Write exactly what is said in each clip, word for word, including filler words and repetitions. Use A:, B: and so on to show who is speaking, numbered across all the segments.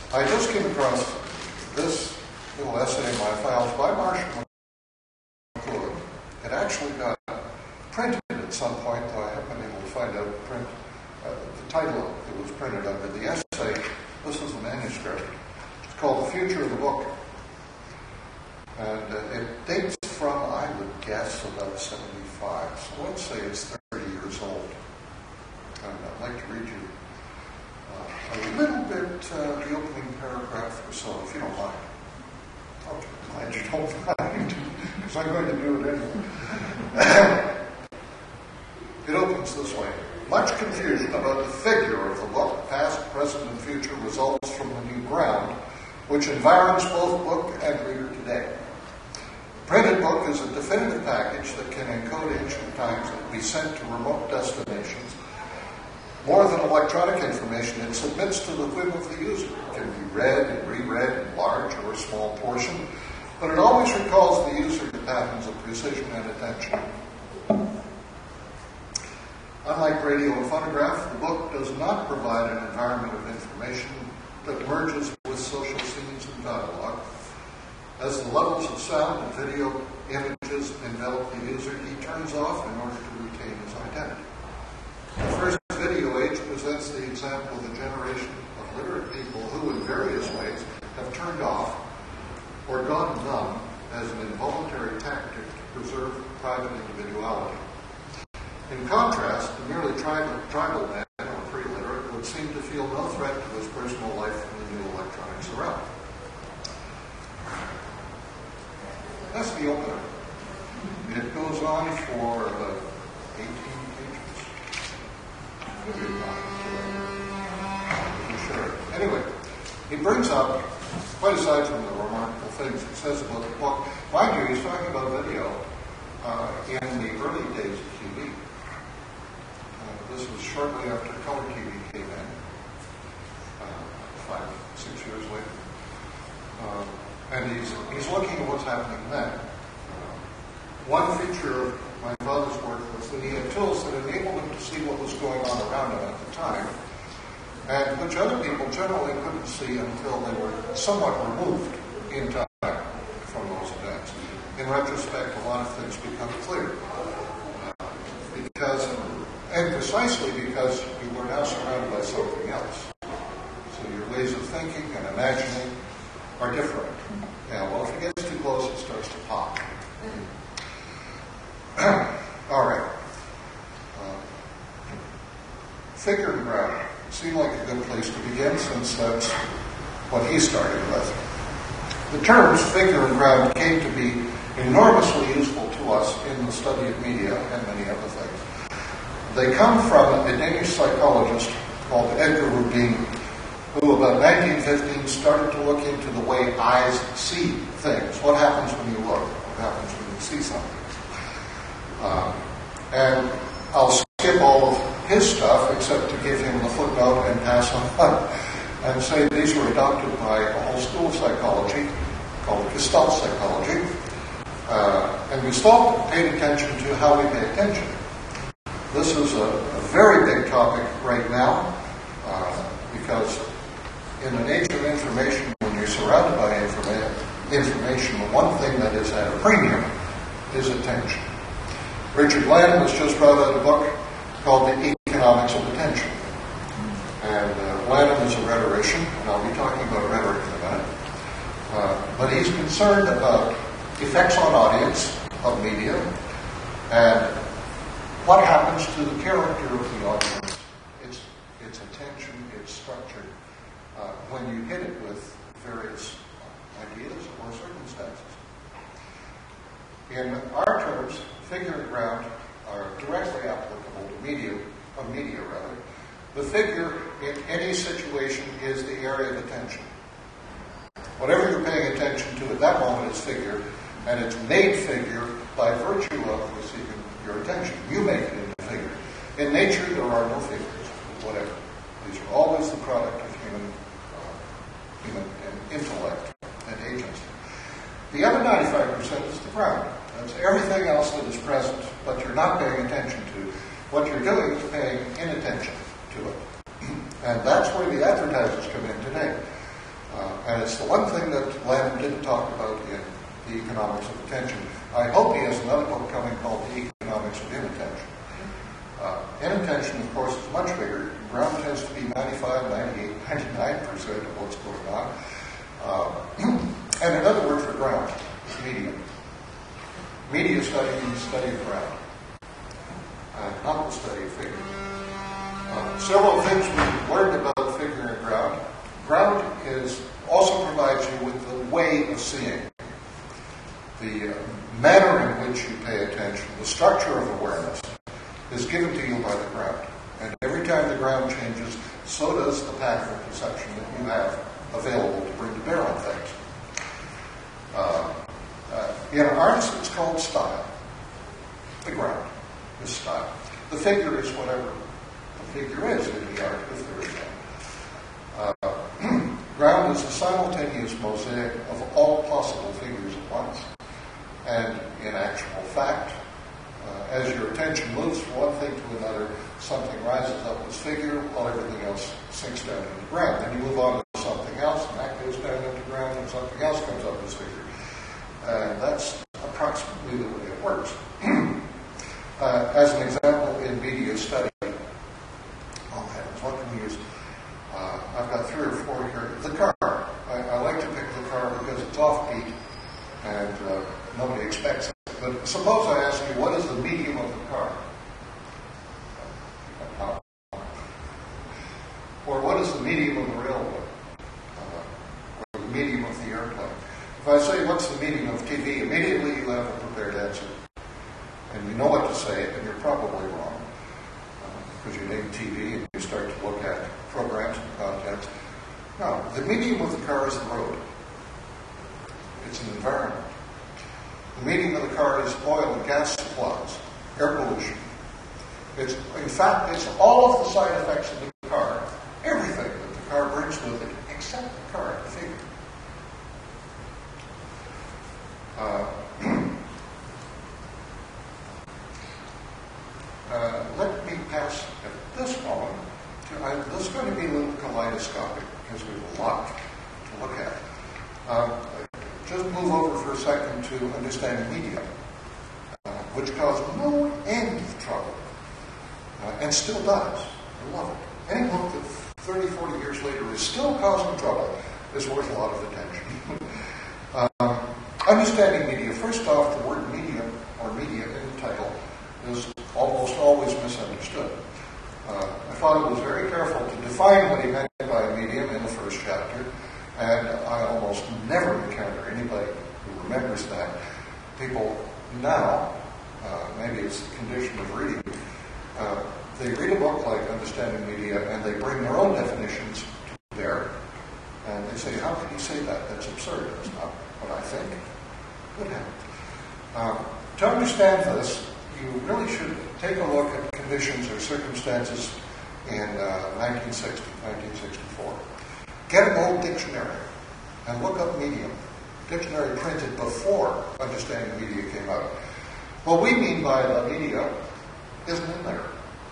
A: I just came across this little essay in my files by Marshall McLuhan. It actually got printed at some point, though I haven't been able to find out the print, uh, the title it was printed under. The essay, this is the manuscript. It's called The Future of the Book. And uh, it dates from, I would guess, about seventy-five. So let's say it's thirty years old. And I'd like to read you uh, a little bit uh, the opening paragraph or so, if you don't mind. Oh, I'm glad you don't mind, because I'm going to do it anyway. It opens this way. Much confusion about the figure of the book, past, present, and future, results from the new ground, which environs both book and reader today. The printed book is a definitive package that can encode ancient times and be sent to remote destinations. More than electronic information, it submits to the whim of the user. It can be read and reread in large or small portion, but it always recalls the user to patterns of precision and attention. Unlike radio and phonograph, the book does not provide an environment of information that merges with social scenes and dialogue. As the levels of sound and video images envelop the user, he turns off in order to retain his identity. The first video age presents the example of a generation of literate people who, in various ways, have turned off or gone numb as an involuntary tactic to preserve private individuality. In contrast, the merely tribal, tribal man or pre-literate would seem to feel no threat to his personal life from the new electronics around. That's the opener. It goes on for about eighteen pages. Sure. Anyway, he brings up, quite aside from the remarkable things he says about the book, mind you, he's talking about video uh, in the early days of T V. Uh, this was shortly after color T V came in, uh, five, six years later. Um, and he's, he's looking at what's happening then. Uh, one feature of my father's work was that he had tools that enabled him to see what was going on around him at the time, and which other people generally couldn't see until they were somewhat removed in time from those events. In retrospect, a lot of things become clear. Uh, because, and precisely because you were now surrounded by something else. So your ways of thinking and imagining are different. Yeah, well, if it gets too close, it starts to pop. All right. Uh, figure and ground seemed like a good place to begin, since that's what he started with. The terms figure and ground came to be enormously useful to us in the study of media and many other things. They come from a Danish psychologist called Edgar Rudin, who about nineteen fifteen started to look into the way eyes see things. What happens when you look? What happens when you see something? Um, and I'll skip all of his stuff except to give him the footnote and pass on and say these were adopted by a whole school of psychology called Gestalt psychology. Uh, and Gestalt paid attention to how we pay attention. This is a, a very big topic right now uh, because in an age of information, when you're surrounded by informa- information, the one thing that is at a premium is attention. Richard Lanham has just brought out a book called The Economics of Attention. And uh, Lanham is a rhetorician, and I'll be talking about rhetoric in a minute. Uh, but he's concerned about effects on audience of media and what happens to the character of the audience, its, its attention, its structure, uh, when you hit it with various ideas or circumstances. In our terms, figure and ground are directly applicable to media, or media rather. The figure in any situation is the area of attention. Whatever you're paying attention to at that moment is figure, and it's made figure by virtue of receiving your attention. You make it into figure. In nature, there are no figures, whatever. These are always the product of human, uh, human and intellect and agency. The other ninety-five percent is the ground. That's everything else that is present, but you're not paying attention to. What you're doing is paying inattention to it. And that's where the advertisers come in today. Uh, and it's the one thing that Lamb didn't talk about in The Economics of Attention. I hope he has another book coming called The Economics of Inattention. Uh, inattention, of course, is much bigger. Ground tends to be ninety-five, ninety-eight, ninety-nine percent of what's going on. Uh, and another word for ground is medium. Media study means study of ground, uh, not the study of figure. Uh, several things we learned about figure and ground. Ground is also provides you with the way of seeing, the uh, manner in which you pay attention, the structure of awareness is given to you by the ground. And every time the ground changes, so does the pattern of perception that you have available to bring to bear on things. Uh, uh, in arts, it's called style. The ground is style. The figure is whatever the figure is in the art, if there is one. Uh, ground is a simultaneous mosaic of all possible figures at once. And in actual fact, uh, as your attention moves from one thing to another, something rises up as figure while everything else sinks down into ground. Then you move on to something else, and that goes down into ground, and something else comes up as figure. And that's approximately the way it works. uh, as an example, in media study, oh heavens, what can we use? Uh, I've got three or four here. The car. I, I like to pick the car because it's offbeat, and uh, nobody expects it. But suppose I ask you, what is the medium of the car? Or what is the medium of the railway? Uh, or the medium of the airplane? If I say, what's the medium of T V, immediately you have a prepared answer. And you know what to say, and you're probably wrong. Because uh, you name T V and you start to look at programs and contents. No, the medium of the car is the road. It's an environment. The medium of the car is oil and gas supplies, air pollution. It's, in fact, it's all of the side effects of the car, everything that the car brings with it, except the car, the figure. Uh, uh, let me pass at this moment. To, I, this is going to be a little kaleidoscopic because we have a lot to look at. Um, just move over for a second to understanding media, uh, which caused no end of trouble, uh, and still does. I love it. Any book that thirty, forty years later is still causing trouble is worth a lot of attention. um, understanding media. First off, the word medium or media in the title is almost always misunderstood. Uh, I thought it was very careful to define what he meant by a medium in the first chapter, and I almost never encounter anybody who remembers that. People now, uh, maybe it's the condition of reading, uh, they read a book like Understanding Media and they bring their own definitions to bear. And they say, how can you say that? That's absurd. That's not what I think. Good heavens. Um, to understand this, you really should take a look at conditions or circumstances in uh, nineteen sixty, nineteen sixty-four. Get an old dictionary and look up medium. Dictionary printed before Understanding Media came out. What we mean by the media isn't in there.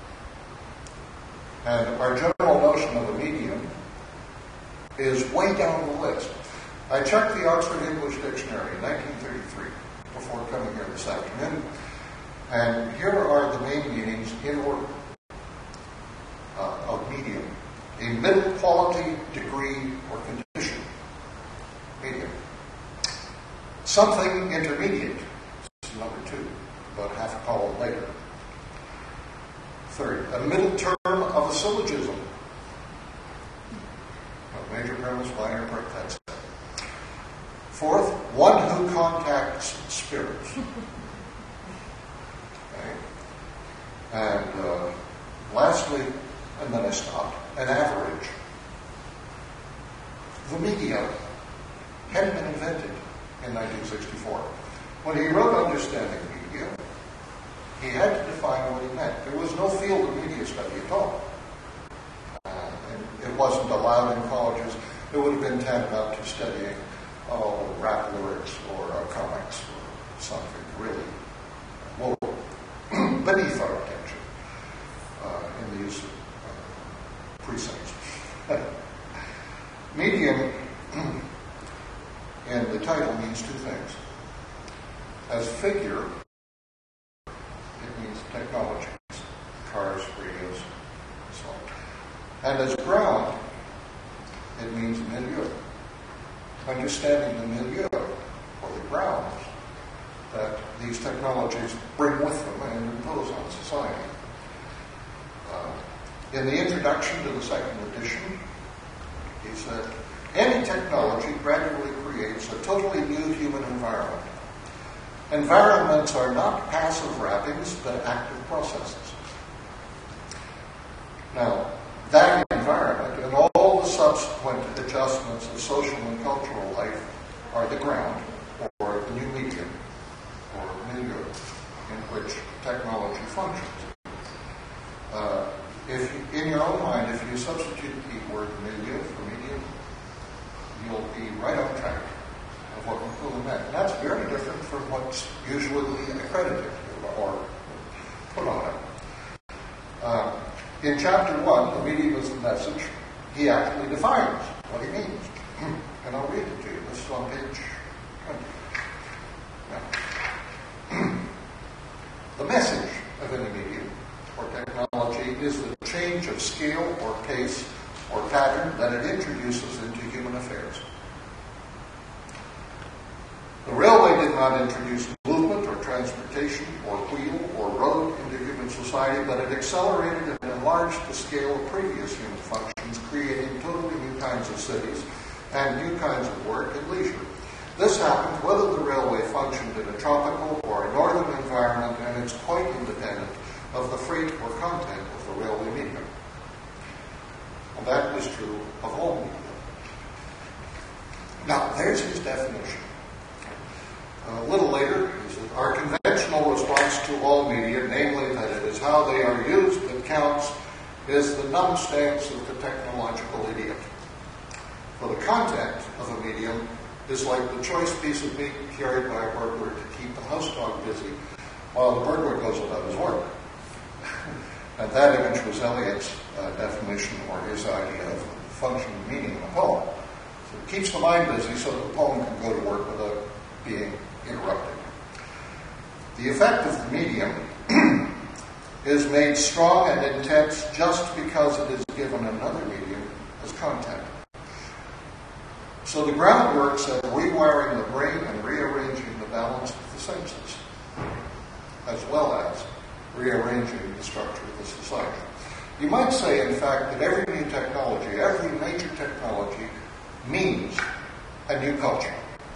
A: And our general notion of a medium is way down the list. I checked the Oxford English Dictionary in nineteen thirty-three before coming here this afternoon. And here are the main meanings in order uh, of medium. A middle quality, degree, or condition. Medium. Something intermediate. This is number two, about half a column later. Third, a middle term of a syllogism. A major premise, minor premise, that's it. Fourth, one who contacts spirits. Okay. And uh, lastly, and then I stopped, an average. The media hadn't been invented in nineteen sixty-four. When he wrote Understanding Media, he had to define what he meant. There was no field of media study at all. Uh, and it wasn't allowed in colleges. It would have been tantamount to studying oh, rap lyrics or uh, comics or something really low, beneath our attention uh, in the use of uh, precincts. Medium title means two things. As figure, it means technologies, cars, radios, and so on. And as ground, it means milieu. Understanding the milieu, or the grounds, that these technologies bring with them and impose on society. Uh, in the introduction to the second edition, he said, any technology gradually creates a totally new human environment. Environments are not passive wrappings, but active processes. Now, that environment and all the subsequent adjustments of social and cultural life are the ground, or the new medium, or milieu, in which technology functions. Uh, if you, in your own mind, if you substitute the word milieu for medium, you'll be right on track of what McLuhan meant. And that's very different from what's usually accredited or put on it. Uh, in chapter one, the medium is the message, he actually defines what he means. And I'll read it to you. This is on page twenty. Now, the message of any medium or technology is the change of scale or pace or pattern that it introduces into human affairs. The railway did not introduce movement or transportation or wheel or road into human society, but it accelerated and enlarged the scale of previous human functions, creating totally new kinds of cities and new kinds of work and leisure. This happened whether the railway functioned in a tropical or a northern environment, and it's quite independent of the freight or content of the railway medium. And that is true of all media. Now, there's his definition. A little later, he says, our conventional response to all media, namely that it is how they are used that counts, is the numb stance of the technological idiot. For the content of a medium is like the choice piece of meat carried by a burglar to keep the house dog busy while the burglar goes about his work. And that image was Eliot's uh, definition or his idea of function and meaning in a poem. So it keeps the mind busy so that the poem can go to work without being interrupted. The effect of the medium is made strong and intense just because it is given another medium as content. So the groundwork said rewiring the brain and rearranging the balance of the senses, as well as rearranging the structure of the society. You might say, in fact, that every new technology, every major technology, means a new culture.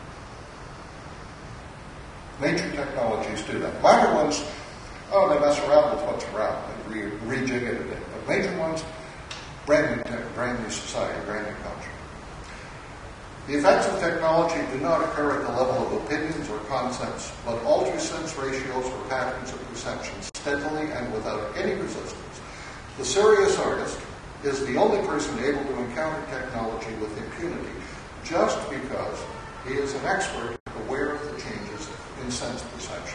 A: Major technologies do that. Minor ones, oh, they mess around with what's around. They re- rejig it a bit. But major ones, brand new, te- brand new society, brand new culture. The effects of technology do not occur at the level of opinions or concepts, but alter sense ratios or patterns of perception steadily and without any resistance. The serious artist is the only person able to encounter technology with impunity just because he is an expert aware of the changes in sense perceptions.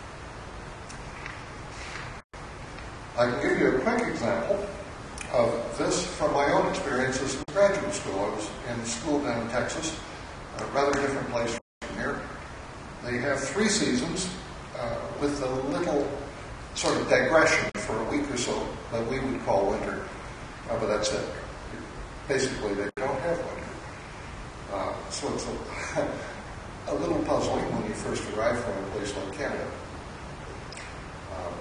A: I can give you a quick example of this from my own experiences in graduate school. I was in school down in Texas, a rather different place from here. They have three seasons uh, with a little sort of digression for a week or so that we would call winter, uh, but that's it. Basically, they don't have winter. Uh, so it's a, a little puzzling when you first arrive from a place like Canada. Um,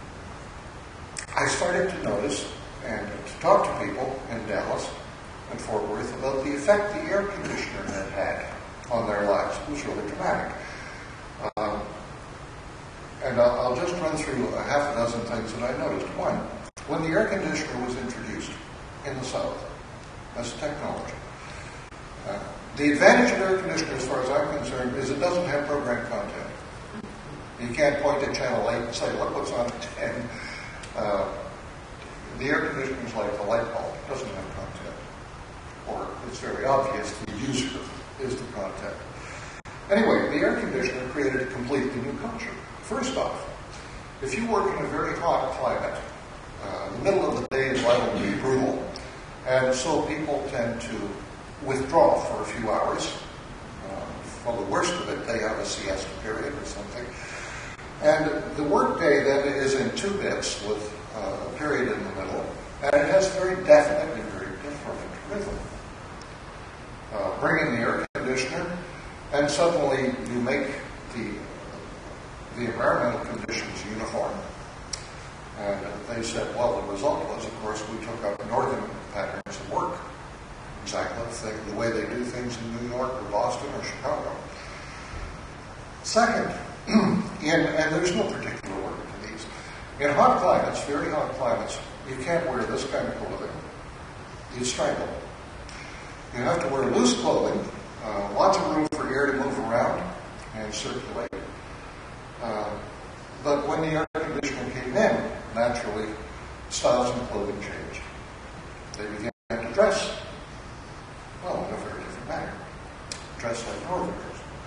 A: I started to notice and to talk to people in Dallas and Fort Worth about the effect the air conditioner had had on their lives. It was really dramatic. Um, and I'll, I'll just run through a half a dozen things that I noticed. One, when the air conditioner was introduced in the South as a technology, uh, the advantage of air conditioner, as far as I'm concerned, is it doesn't have program content. You can't point to channel eight and say, look what's on at ten. Uh, the air conditioner is like a light bulb. It doesn't have content. Or it's very obvious the user is the content. Anyway, the air conditioner created a completely new culture. First off, if you work in a very hot climate, uh, the middle of the day is liable to be brutal, and so people tend to withdraw for a few hours uh, for the worst of it, they have a siesta period or something. And the workday then is in two bits with uh, a period in the middle, and it has very definite and very different rhythm. Uh, bring in the air conditioner, and suddenly you make the, the environmental conditions uniform. And they said, well, the result was, of course, we took up northern patterns of work. Exactly the, thing, the way they do things in New York or Boston or Chicago. Second, in, and there's no particular order to these. In hot climates, very hot climates, you can't wear this kind of clothing. You strangle. You have to wear loose clothing, uh, lots of room for air to move around and circulate. Uh, but when the air conditioner came in, naturally, styles and clothing changed. They began to dress, well, in a very different manner. Dress like northerners.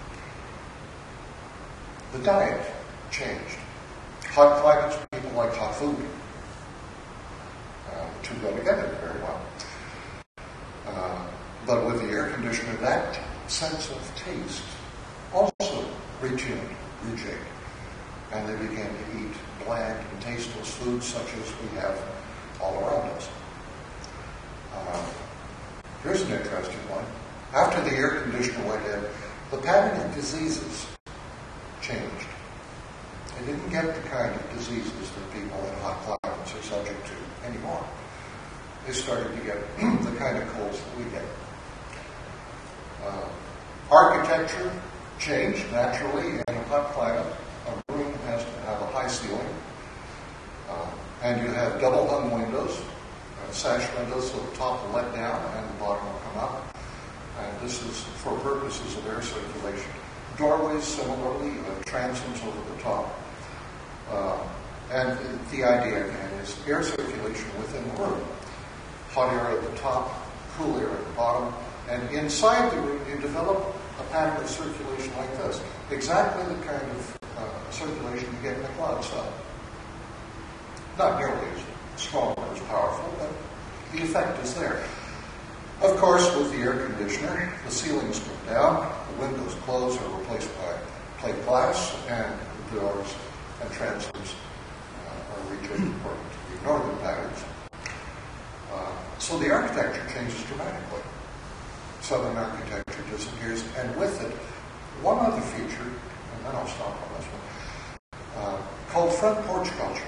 A: The diet changed. Hot climates, people like hot food. Uh, the two go together very well. Uh, but with the air conditioner, that sense of taste also retuned, rejigged. And they began to eat bland and tasteless foods such as we have all around us. Uh, here's an interesting one. After the air conditioner went in, the pattern of diseases changed. They didn't get the kind of diseases that people in hot climates are subject to anymore. They started to get the kind of colds that we get. Uh, architecture changed naturally in a hot climate. A room has to have a high ceiling, uh, and you have double hung windows, uh, sash windows, so the top will let down and the bottom will come up. And this is for purposes of air circulation. Doorways, similarly, uh, transoms over the top. Uh, and the idea, again, is air circulation within the room. Hot air at the top, cool air at the bottom. And inside the room, you develop a pattern of circulation like this. Exactly the kind of uh, circulation you get in the cloud side. Not nearly as strong or as powerful, but the effect is there. Of course, with the air conditioner, the ceilings go down, the windows close or replaced by plate glass, and the doors and transoms uh, are rejigged according to the northern patterns. Uh, so the architecture changes dramatically. Southern architecture disappears, and with it, one other feature, and then I'll stop on this one, uh, called front porch culture.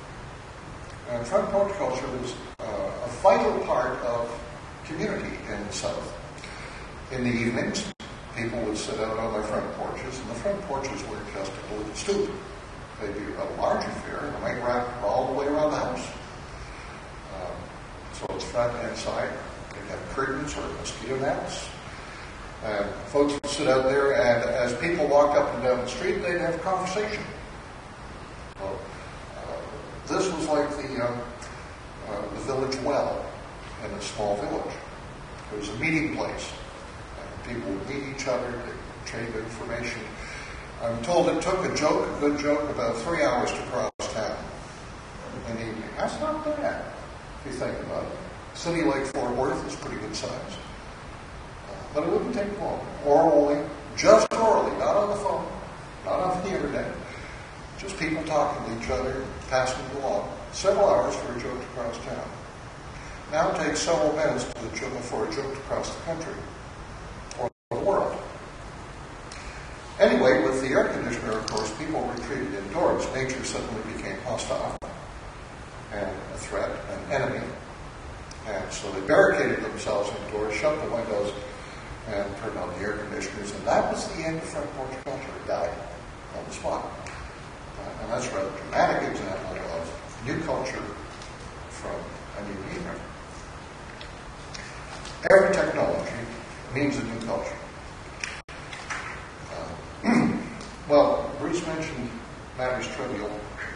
A: And front porch culture is uh, a vital part of community in the South. In the evenings, people would sit out on their front porches, and the front porches were just a little stoop. They'd be a large affair, and they might wrap all the way around the house. Um, so it's front and side. They'd have curtains or mosquito nets. And folks would sit out there, and as people walked up and down the street, they'd have a conversation. So, uh, this was like the, um, uh, the village well in a small village. It was a meeting place. And people would meet each other, they'd trade information. I'm told it took a joke, a good joke, about three hours to cross town in the evening. That's not bad, if you think about it. A city like Fort Worth is pretty good size. Uh, but it wouldn't take long. Orally, just orally, not on the phone, not on the internet. Just people talking to each other, passing it along. Several hours for a joke to cross town. Now it takes several minutes to the joke, for a joke to cross the country or the world. Anyway, with the air conditioner, of course, people retreated indoors. Nature suddenly became hostile and a threat, an enemy. And so they barricaded themselves indoors, shut the windows, and turned on the air conditioners. And that was the end of front porch culture. It died on the spot. Uh, and that's a rather dramatic example of new culture from a new medium. Every technology means a new culture. Uh, well, Bruce mentioned matters trivial.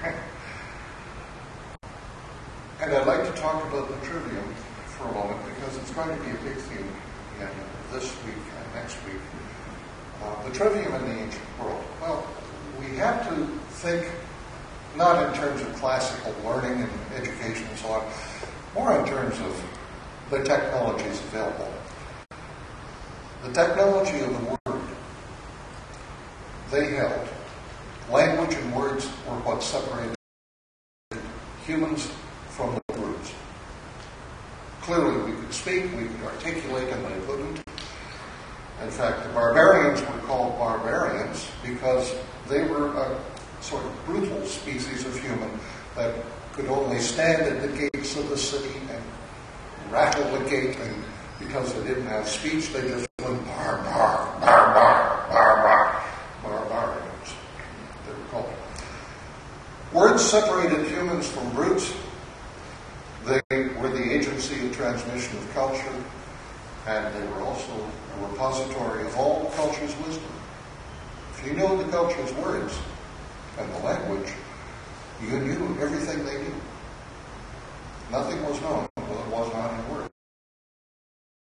A: And I'd like to talk about the trivium for a moment because it's going to be a big theme again this week and next week. Uh, the trivium in the ancient world. Well, we have to think not in terms of classical learning and education and so on, more in terms of the technologies available. The technology of the word they held language and words were what separated humans from the brutes. Clearly, we could speak, we could articulate, and they couldn't. In fact, the barbarians were called barbarians because they were a sort of brutal species of human that could only stand at the gates of the city and rattle the gate, and because they didn't have speech, they just went bar, bar, bar, bar, bar, bar, barbarians, they were called. Words separated humans from brutes. They were the agency of transmission of culture, and they were also a repository of all culture's wisdom. If you knew the culture's words and the language, you knew everything they knew. Nothing was known